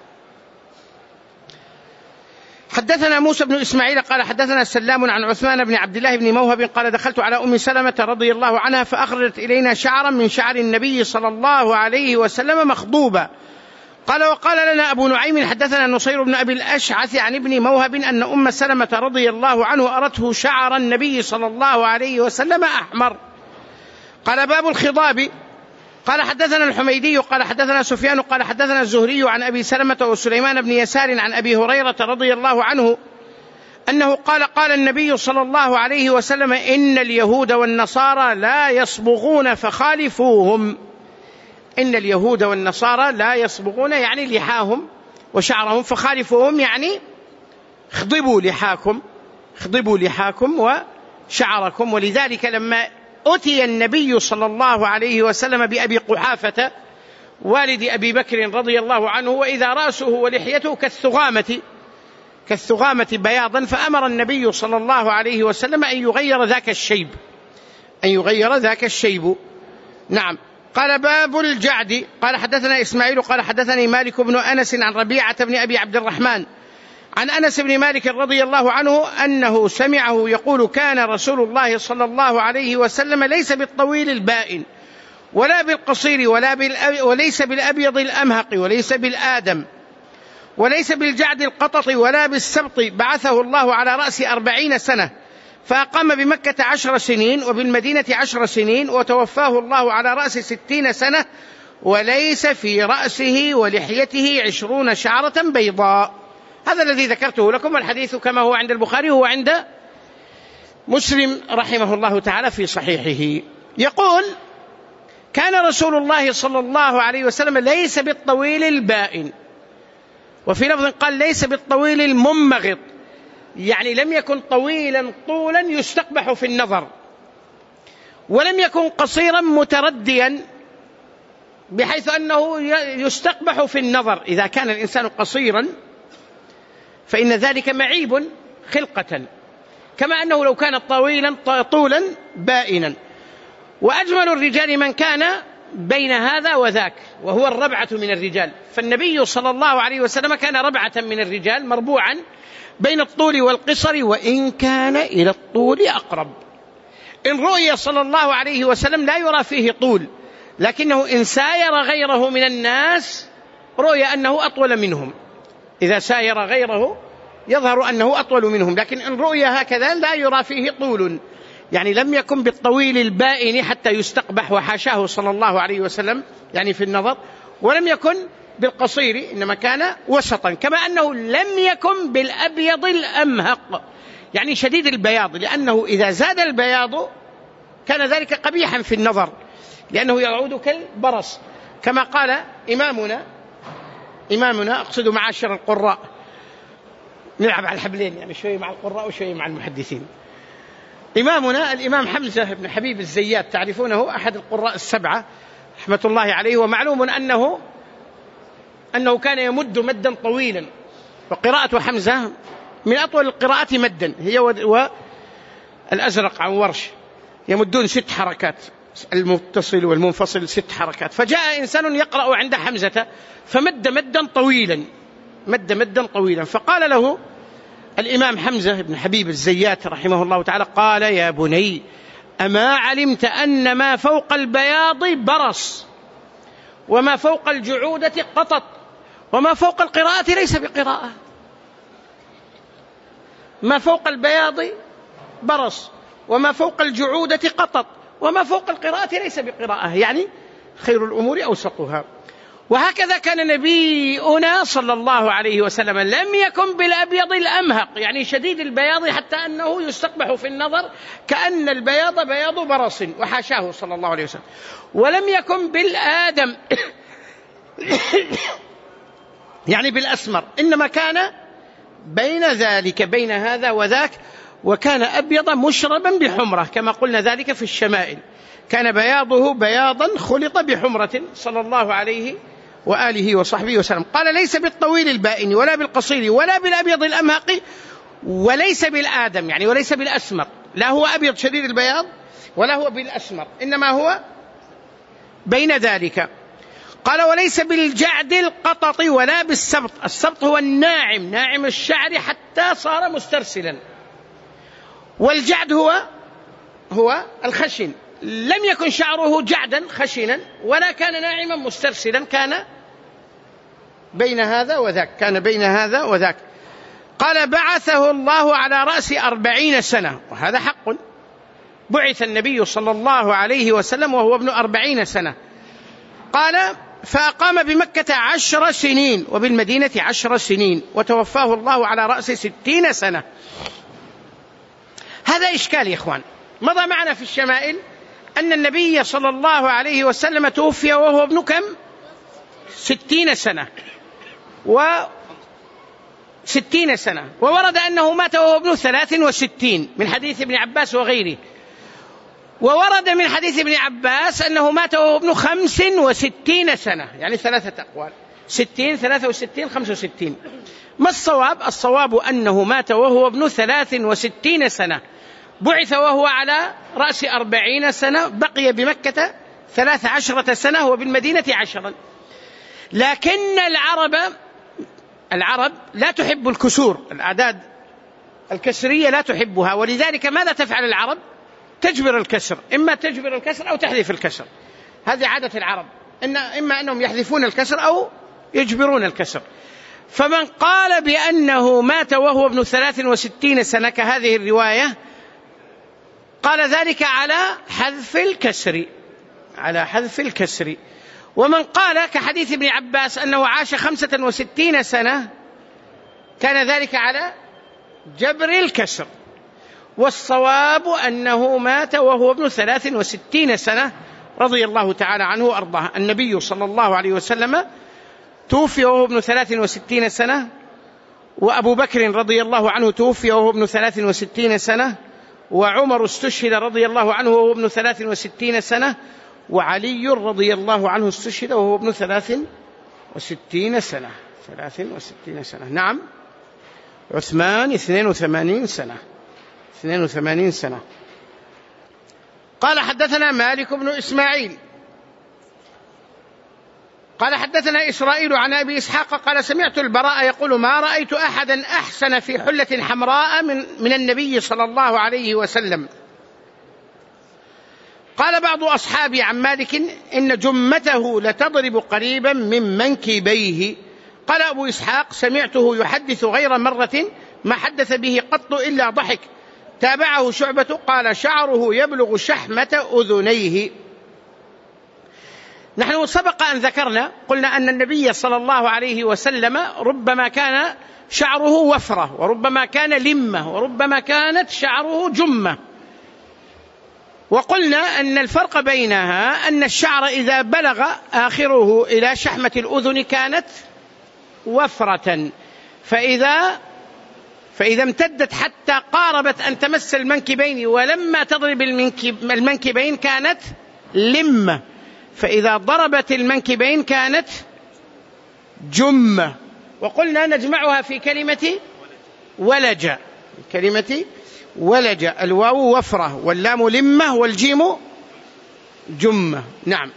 حدثنا موسى بن إسماعيل قال حدثنا سلام عن عثمان بن عبد الله بن موهب قال دخلت على أم سلمة رضي الله عنها فأخرجت إلينا شعرا من شعر النبي صلى الله عليه وسلم مخضوبا. قال وقال لنا أبو نعيم حدثنا نصير بن أبي الأشعث عن ابن موهب أن أم سلمة رضي الله عنه أرته شعر النبي صلى الله عليه وسلم أحمر. قال باب الخضاب. قال حدثنا الحميدي قال حدثنا سفيان قال حدثنا الزهري عن أبي سلمة وسليمان بن يسار عن أبي هريرة رضي الله عنه أنه قال قال النبي صلى الله عليه وسلم إن اليهود والنصارى لا يصبغون فخالفوهم. إن اليهود والنصارى لا يصبغون يعني لحاهم وشعرهم، فخالفوهم يعني خضبوا لحاكم خضبوا لحاكم وشعركم. ولذلك لما أتي النبي صلى الله عليه وسلم بأبي قحافة والد أبي بكر رضي الله عنه وإذا رأسه ولحيته كالثغامة كالثغامة بياضا، فأمر النبي صلى الله عليه وسلم أن يغير ذاك الشيب أن يغير ذاك الشيب. نعم. قال باب الجعد. قال حدثنا إسماعيل قال حدثني مالك بن أنس عن ربيعة بن أبي عبد الرحمن عن أنس بن مالك رضي الله عنه أنه سمعه يقول كان رسول الله صلى الله عليه وسلم ليس بالطويل البائن ولا بالقصير ولا بالأب... وليس بالأبيض الأمهق وليس بالآدم وليس بالجعد القطط ولا بالسبط، بعثه الله على رأس أربعين سنة، فأقام بمكة عشر سنين وبالمدينة عشر سنين، وتوفاه الله على رأس ستين سنة، وليس في رأسه ولحيته عشرون شعرة بيضاء. هذا الذي ذكرته لكم، والحديث كما هو عند البخاري هو عند مسلم رحمه الله تعالى في صحيحه. يقول كان رسول الله صلى الله عليه وسلم ليس بالطويل البائن، وفي لفظ قال ليس بالطويل الممغط، يعني لم يكن طويلا طولا يستقبح في النظر، ولم يكن قصيرا مترديا بحيث أنه يستقبح في النظر. إذا كان الإنسان قصيرا فإن ذلك معيب خلقة، كما أنه لو كان طويلا طولا بائنا. وأجمل الرجال من كان بين هذا وذاك، وهو الربعة من الرجال، فالنبي صلى الله عليه وسلم كان ربعة من الرجال مربوعا بين الطول والقصر، وإن كان إلى الطول أقرب. إن رؤي صلى الله عليه وسلم لا يرى فيه طول، لكنه إن ساير غيره من الناس رؤي أنه أطول منهم. إذا ساير غيره يظهر أنه أطول منهم، لكن إن رؤي هكذا لا يرى فيه طول، يعني لم يكن بالطويل البائن حتى يستقبح، وحاشاه صلى الله عليه وسلم يعني في النظر، ولم يكن بالقصير، إنما كان وسطا، كما أنه لم يكن بالأبيض الأمهق يعني شديد البياض، لأنه إذا زاد البياض كان ذلك قبيحا في النظر، لأنه يعود كالبرص، كما قال إمامنا إمامنا أقصد معاشر القراء، نلعب على الحبلين، يعني شوي مع القراء وشوي مع المحدثين. إمامنا الإمام حمزة بن حبيب الزيات، تعرفونه، أحد القراء السبعة رحمة الله عليه، ومعلوم أنه أنه كان يمد مدا طويلا، وقراءة حمزة من أطول القراءات مدا، هي والأزرق عن ورش يمدون ست حركات، المتصل والمنفصل ست حركات. فجاء إنسان يقرأ عند حمزة فمد مدا طويلا مد مدا طويلا فقال له الإمام حمزة بن حبيب الزيات رحمه الله تعالى، قال يا بني أما علمت أن ما فوق البياض برص، وما فوق الجعودة قطط، وما فوق القراءة ليس بقراءة. ما فوق البياض برص، وما فوق الجعودة قطط، وما فوق القراءة ليس بقراءة، يعني خير الأمور أوسطها. وهكذا كان نبينا صلى الله عليه وسلم لم يكن بالأبيض الأمهق، يعني شديد البياض حتى أنه يستقبح في النظر كأن البياض بياض برص، وحاشاه صلى الله عليه وسلم. ولم يكن بالآدم يعني بالأسمر، إنما كان بين ذلك، بين هذا وذاك، وكان أبيض مشربا بحمرة، كما قلنا ذلك في الشمائل، كان بياضه بياضا خلط بحمرة صلى الله عليه وآله وصحبه وسلم. قال ليس بالطويل البائن ولا بالقصير ولا بالأبيض الأمهق وليس بالآدم، يعني وليس بالأسمر، لا هو أبيض شديد البياض ولا هو بالأسمر، إنما هو بين ذلك. قال وليس بالجعد القطط ولا بالسبط. السبط هو الناعم، ناعم الشعر حتى صار مسترسلا، والجعد هو هو الخشن، لم يكن شعره جعدا خشنا ولا كان ناعما مسترسلا، كان بين هذا وذاك، كان بين هذا وذاك. قال بعثه الله على رأس أربعين سنة، وهذا حق، بعث النبي صلى الله عليه وسلم وهو ابن أربعين سنة. قال فأقام بمكة عشر سنين وبالمدينة عشر سنين، وتوفاه الله على رأس ستين سنة. هذا إشكال يا إخوان، مضى معنا في الشمائل أن النبي صلى الله عليه وسلم توفي وهو ابن كم؟ ستين سنة وستين سنة، وورد أنه مات وهو ابن ثلاث وستين من حديث ابن عباس وغيره، وورد من حديث ابن عباس أنه مات وهو ابن خمس وستين سنة، يعني ثلاثة أقوال، ستين ثلاثة وستين خمس وستين. ما الصواب؟ الصواب أنه مات وهو ابن ثلاث وستين سنة، بعث وهو على رأس أربعين سنة، بقي بمكة ثلاث عشرة سنة وبالمدينة عشرا. لكن العرب العرب لا تحب الكسور، الأعداد الكسرية لا تحبها، ولذلك ماذا تفعل العرب؟ تجبر الكسر، إما تجبر الكسر أو تحذف الكسر، هذه عادة العرب، إن إما أنهم يحذفون الكسر أو يجبرون الكسر. فمن قال بأنه مات وهو ابن ثلاث وستين سنة كهذه الرواية قال ذلك على حذف الكسر، على حذف الكسر. ومن قال كحديث ابن عباس أنه عاش خمسة وستين سنة كان ذلك على جبر الكسر. والصواب أنه مات وهو ابن ثلاث وستين سنة رضي الله تعالى عنه وأرضاه. النبي صلى الله عليه وسلم توفي وهو ابن ثلاث وستين سنة، وأبو بكر رضي الله عنه توفي وهو ابن ثلاث وستين سنة، وعمر استشهد رضي الله عنه وهو ابن ثلاث وستين سنة، وعلي رضي الله عنه استشهد وهو ابن ثلاث وستين سنة ثلاث وستين سنة. نعم، عثمان اثنين وثمانين سنة اثنين وثمانين سنة. قال حدثنا مالك بن إسماعيل قال حدثنا إسرائيل عن أبي إسحاق قال سمعت البراء يقول ما رأيت أحدا أحسن في حلة حمراء من, من النبي صلى الله عليه وسلم. قال بعض أصحابي عن مالك إن جمته لتضرب قريبا من منكبيه. قال أبو إسحاق سمعته يحدث غير مرة ما حدث به قط إلا ضحك. تابعه شعبة قال شعره يبلغ شحمة أذنيه. نحن سبق أن ذكرنا قلنا أن النبي صلى الله عليه وسلم ربما كان شعره وفرة، وربما كان لمة، وربما كانت شعره جمة. وقلنا أن الفرق بينها أن الشعر إذا بلغ آخره إلى شحمة الأذن كانت وفرة، فإذا فإذا امتدت حتى قاربت أن تمس المنكبين ولما تضرب المنكبين كانت لمة، فإذا ضربت المنكبين كانت جمة. وقلنا نجمعها في كلمة ولج، كلمة ولج، الواو وفرة واللام لمة والجيم جمة. نعم.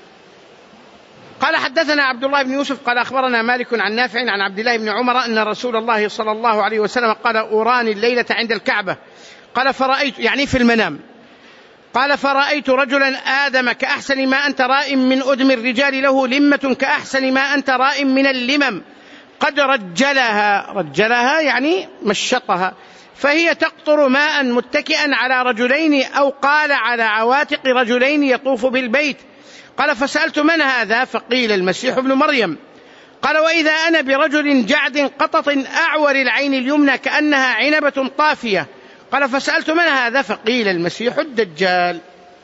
قال حدثنا عبد الله بن يوسف قال أخبرنا مالك عن نافع عن عبد الله بن عمر أن رسول الله صلى الله عليه وسلم قال أراني الليلة عند الكعبة قال فرأيت، يعني في المنام، قال فرأيت رجلا آدم كأحسن ما أنت رائم من أدم الرجال له لمة كأحسن ما أنت رائم من اللمم قد رجلها، رجلها يعني مشطها، فهي تقطر ماء متكئا على رجلين أو قال على عواتق رجلين يطوف بالبيت. قال فسألت من هذا؟ فقيل المسيح ابن مريم. قال وإذا أنا برجل جعد قطط أعور العين اليمنى كأنها عنبة طافية. قال فسألت من هذا؟ فقيل المسيح الدجال.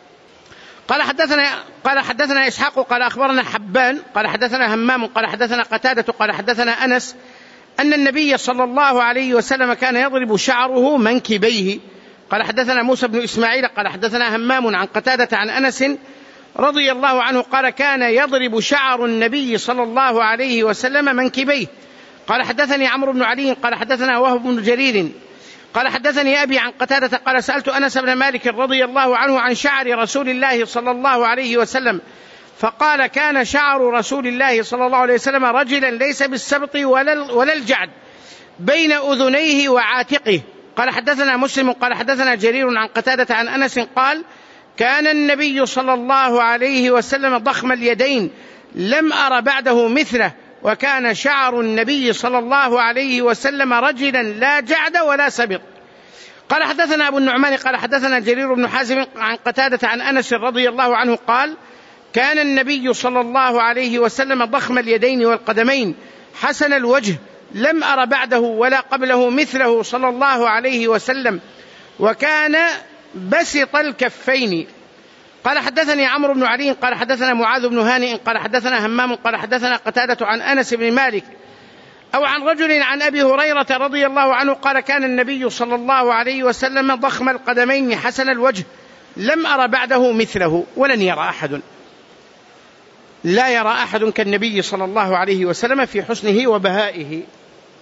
قال حدثنا قال حدثنا إسحاق قال أخبرنا حبان قال حدثنا همام قال حدثنا قتادة قال حدثنا أنس أن النبي صلى الله عليه وسلم كان يضرب شعره منكبيه. قال حدثنا موسى بن إسماعيل قال حدثنا همام عن قتادة عن أنس رضي الله عنه قال كان يضرب شعر النبي صلى الله عليه وسلم منكبيه. قال حدثني عمرو بن علي قال حدثنا وهب بن جرير قال حدثني أبي عن قتادة قال سألت أنس بن مالك رضي الله عنه عن شعر رسول الله صلى الله عليه وسلم فقال كان شعر رسول الله صلى الله عليه وسلم رجلا ليس بالسبط ولا, ولا الجعد بين أذنيه وعاتقه. قال حدثنا مسلم قال حدثنا جرير عن قتادة عن أنس قال كان النبي صلى الله عليه وسلم ضخم اليدين لم أر بعده مثله، وكان شعر النبي صلى الله عليه وسلم رجلا لا جعد ولا سبط. قال حدثنا أبو النعمان قال حدثنا جرير بن حازم عن قتادة عن أنس رضي الله عنه قال كان النبي صلى الله عليه وسلم ضخم اليدين والقدمين حسن الوجه لم أر بعده ولا قبله مثله صلى الله عليه وسلم، وكان بسط الكفين. قال حدثني عمرو بن علي قال حدثنا معاذ بن هانئ قال حدثنا همام قال حدثنا قتادة عن أنس بن مالك أو عن رجل عن أبي هريرة رضي الله عنه قال كان النبي صلى الله عليه وسلم ضخم القدمين حسن الوجه لم أر بعده مثله ولن يرى أحد، لا يرى أحد كالنبي صلى الله عليه وسلم في حسنه وبهائه.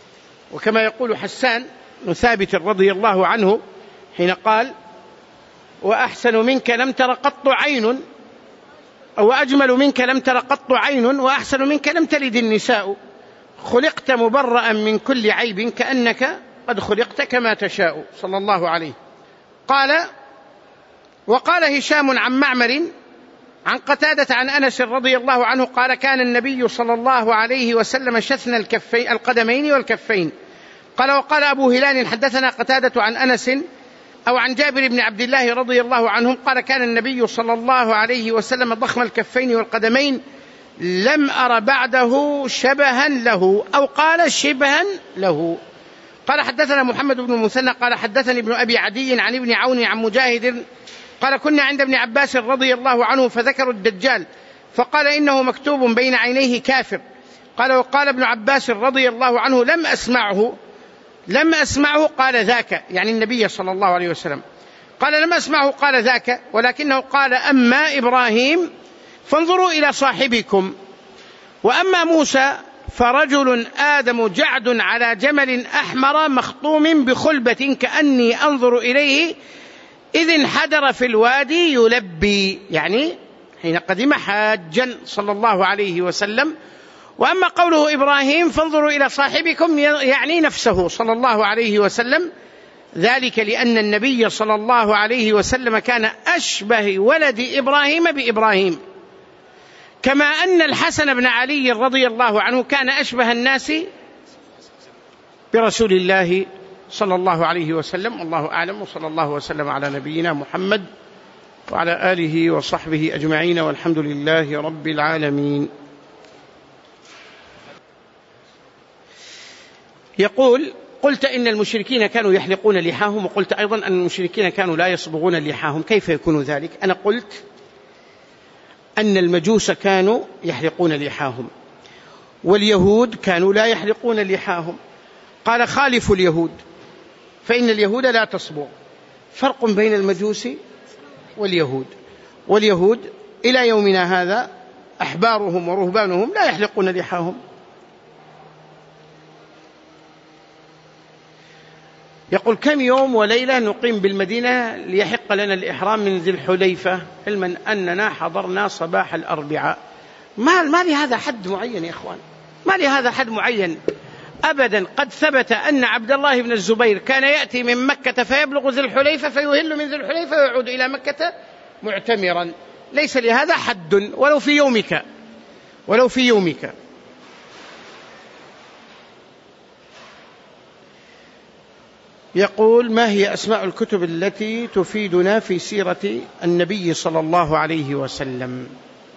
وكما يقول حسان بن ثابت رضي الله عنه حين قال: وأحسن منك لم تر قط عين، أو أجمل منك لم تر قط عين، وأحسن منك لم تلد النساء، خلقت مبرأ من كل عيب كأنك قد خلقت كما تشاء، صلى الله عليه. قال: وقال هشام عن معمر عن قتادة عن أنس رضي الله عنه قال: كان النبي صلى الله عليه وسلم شثن الكفين القدمين والكفين. قال: وقال أبو هلال حدثنا قتادة عن أنس أو عن جابر بن عبد الله رضي الله عنهم قال: كان النبي صلى الله عليه وسلم ضخم الكفين والقدمين، لم أر بعده شبها له، أو قال شبها له. قال: حدثنا محمد بن المثنى قال: حدثني ابن أبي عدي عن ابن عون عن مجاهد قال: كنا عند ابن عباس رضي الله عنه فذكروا الدجال فقال: إنه مكتوب بين عينيه كافر. قال: وقال ابن عباس رضي الله عنه: لم أسمعه لم أسمعه قال ذاك، يعني النبي صلى الله عليه وسلم. قال: لم أسمعه قال ذاك، ولكنه قال: أما إبراهيم فانظروا إلى صاحبكم، وأما موسى فرجل آدم جعد على جمل أحمر مخطوم بخلبة كأني أنظر إليه إذ انحدر في الوادي يلبي، يعني حين قدم حاجا صلى الله عليه وسلم. وأما قوله إبراهيم فانظروا إلى صاحبكم، يعني نفسه صلى الله عليه وسلم، ذلك لأن النبي صلى الله عليه وسلم كان أشبه ولد إبراهيم بإبراهيم، كما أن الحسن بن علي رضي الله عنه كان أشبه الناس برسول الله صلى الله عليه وسلم. الله أعلم، وصلى الله وسلم على نبينا محمد وعلى آله وصحبه أجمعين، والحمد لله رب العالمين. يقول: قلت إن المشركين كانوا يحلقون لحاهم، وقلت أيضا أن المشركين كانوا لا يصبغون لحاهم، كيف يكون ذلك؟ أنا قلت أن المجوس كانوا يحلقون لحاهم، واليهود كانوا لا يحلقون لحاهم. قال: خالفوا اليهود فإن اليهود لا تصبغ. فرق بين المجوس واليهود، واليهود إلى يومنا هذا أحبارهم ورهبانهم لا يحلقون لحاهم. يقول: كم يوم وليلة نقيم بالمدينة ليحق لنا الإحرام من ذي الحليفة، علما أننا حضرنا صباح الأربعاء؟ ما, ما لهذا حد معين يا إخوان، ما لهذا حد معين أبدا. قد ثبت أن عبد الله بن الزبير كان يأتي من مكة فيبلغ ذي الحليفة فيهل من ذي الحليفة ويعود إلى مكة معتمرا، ليس لهذا حد ولو في يومك ولو في يومك. يقول: ما هي أسماء الكتب التي تفيدنا في سيرة النبي صلى الله عليه وسلم؟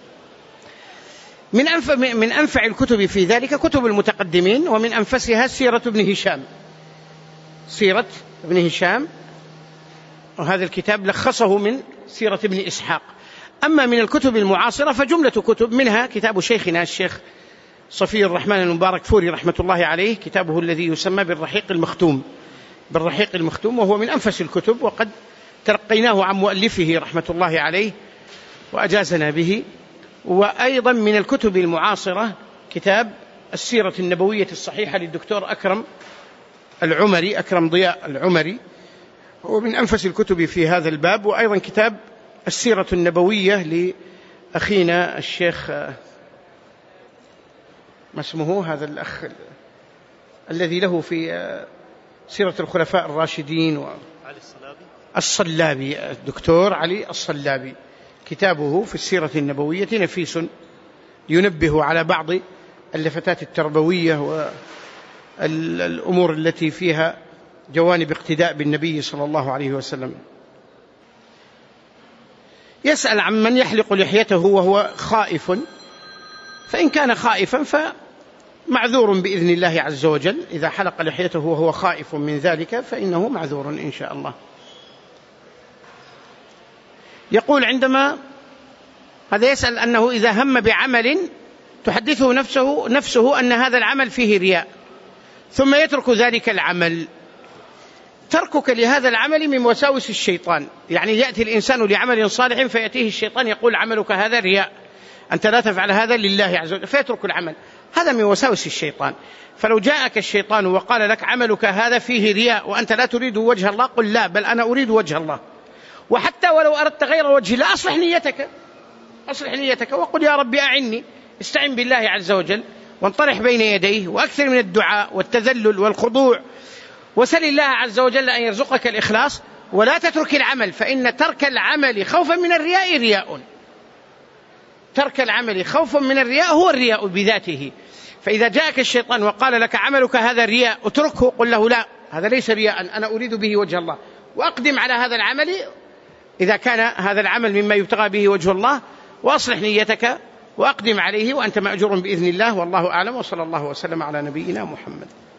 من أنفع, من أنفع الكتب في ذلك كتب المتقدمين، ومن أنفسها سيرة ابن هشام، سيرة ابن هشام، وهذا الكتاب لخصه من سيرة ابن إسحاق. أما من الكتب المعاصرة فجملة كتب، منها كتاب شيخنا الشيخ صفي الرحمن المبارك فوري رحمة الله عليه، كتابه الذي يسمى بالرحيق المختوم بالرحيق المختوم وهو من أنفس الكتب، وقد تلقيناه عن مؤلفه رحمة الله عليه وأجازنا به. وأيضا من الكتب المعاصرة كتاب السيرة النبوية الصحيحة للدكتور أكرم العمري أكرم ضياء العمري، هو من أنفس الكتب في هذا الباب. وأيضا كتاب السيرة النبوية لأخينا الشيخ ما اسمه هذا الأخ الذي له في سيرة الخلفاء الراشدين و... علي الصلابي الصلابي الدكتور علي الصلابي، كتابه في السيرة النبوية نفيس، ينبه على بعض اللفتات التربوية والأمور التي فيها جوانب اقتداء بالنبي صلى الله عليه وسلم. يسأل عن من يحلق لحيته وهو خائف، فإن كان خائفا فمعذور بإذن الله عز وجل، إذا حلق لحيته وهو خائف من ذلك فإنه معذور إن شاء الله. يقول: عندما هذا يسأل أنه إذا هم بعمل تحدثه نفسه, نفسه أن هذا العمل فيه رياء، ثم يترك ذلك العمل، تركك لهذا العمل من وساوس الشيطان. يعني يأتي الإنسان لعمل صالح فيأتيه الشيطان يقول: عملك هذا رياء، أنت لا تفعل هذا لله عز وجل، فيترك العمل. هذا من وساوس الشيطان. فلو جاءك الشيطان وقال لك عملك هذا فيه رياء وأنت لا تريد وجه الله، قل لا، بل أنا أريد وجه الله. وحتى ولو أردت غير وجه الله أصلح نيتك، أصلح نيتك وقل يا ربي أعني، استعن بالله عز وجل وانطرح بين يديه وأكثر من الدعاء والتذلل والخضوع، وسل الله عز وجل أن يرزقك الإخلاص، ولا تترك العمل، فإن ترك العمل خوفا من الرياء رياء. ترك العمل خوفا من الرياء هو الرياء بذاته. فإذا جاءك الشيطان وقال لك عملك هذا رياء اتركه، قل له لا، هذا ليس رياء، أنا أريد به وجه الله، وأقدم على هذا العمل إذا كان هذا العمل مما يبتغى به وجه الله، وأصلح نيتك وأقدم عليه وأنت مأجور بإذن الله، والله أعلم، وصلى الله وسلم على نبينا محمد.